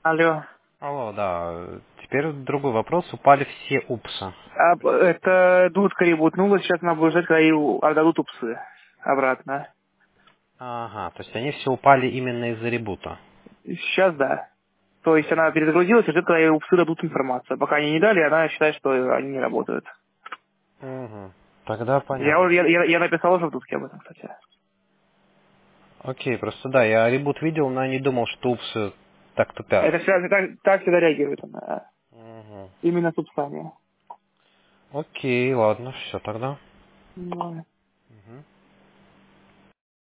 Алло. Алло, да. Теперь другой вопрос. Упали все упсы. Это дудка ребутнула, сейчас она будет ждать, когда ей отдадут упсы обратно. Ага, то есть они все упали именно из-за ребута. Сейчас да. То есть она перезагрузилась и ждет, когда ей упсы дадут информацию. Пока они не дали, она считает, что они не работают. Угу. Тогда Я, понятно. я написал уже в дудке об этом, кстати. Окей, просто да, я ребут видел, но я не думал, что упсы так тупят. Это так всегда реагирует она. Угу. Именно с упсами. Окей, ладно, все тогда. Ну,